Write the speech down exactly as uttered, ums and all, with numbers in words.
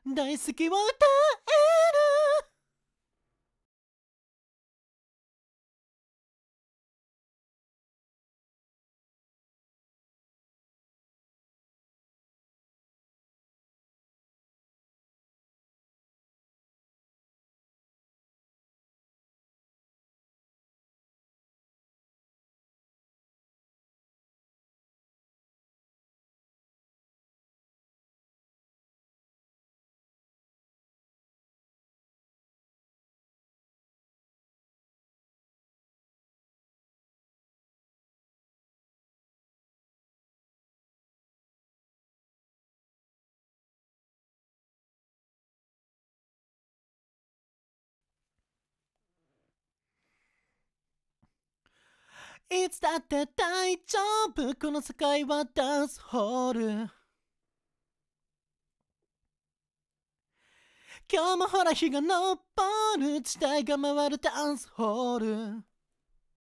大好きを歌える。いつだって大丈夫、この世界はダンスホール。今日もほら日が昇る、時代が回るダンスホール。